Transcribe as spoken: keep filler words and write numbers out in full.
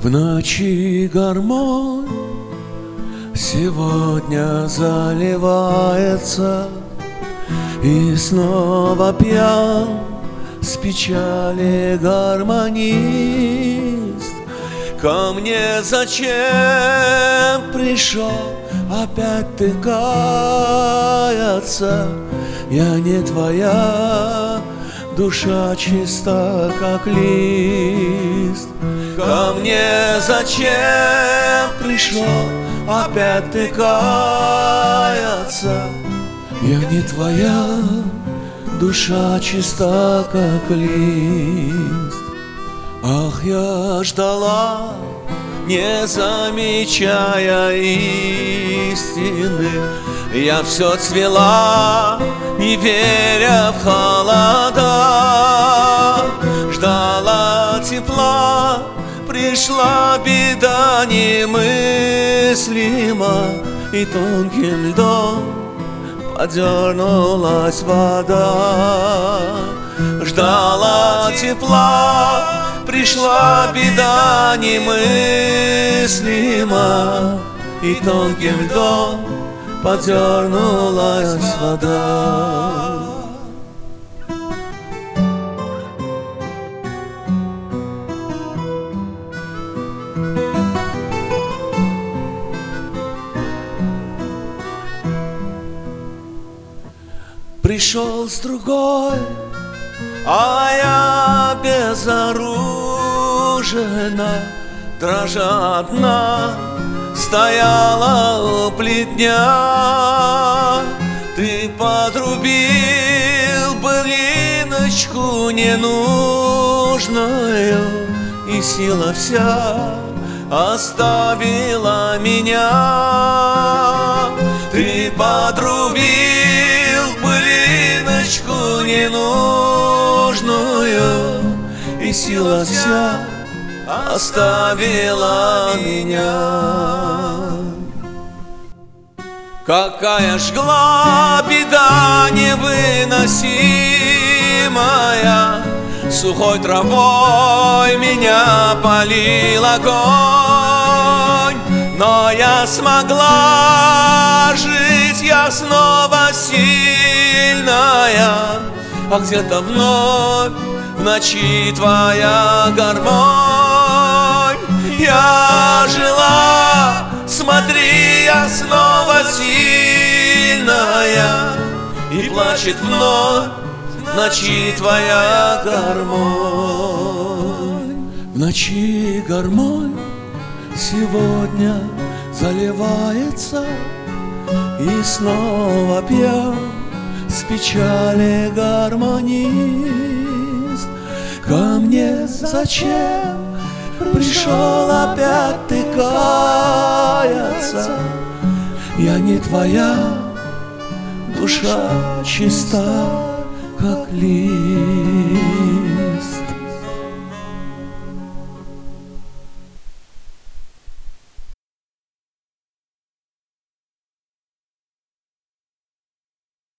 В ночи гармонь сегодня заливается, и снова пьян с печали гармонист. Ко мне зачем пришел? Опять ты каяться? Я не твоя, душа чиста, как лист. Ко мне зачем пришел? Опять ты каяться? Я не твоя, душа чиста, как лист. Ах, я ждала, не замечая истины. Я все цвела, не веря в холода. Ждала тепла, пришла беда немыслима, и тонким льдом подернулась вода. Ждала тепла, пришла беда немыслима, и тонким льдом подернулась вода. Пришел с другой, а я безоружена, дрожа одна, стояла у плетня. Ты подрубил былиночку ненужную, и сила вся оставила меня. Ты подрубил былиночку ненужную, и сила вся оставила меня. Какая жгла беда невыносимая, сухой травой меня палил огонь. Но я смогла жить, я снова сильная, а где-то вновь в ночи твоя гармонь. Я жила, смотри, я снова сильная, и плачет вновь в ночи твоя гармонь. В ночи гармонь сегодня заливается, и снова пьян с печали гармонист. Ко мне зачем пришел опять ты каяться? Я не твоя, душа чиста, как лист.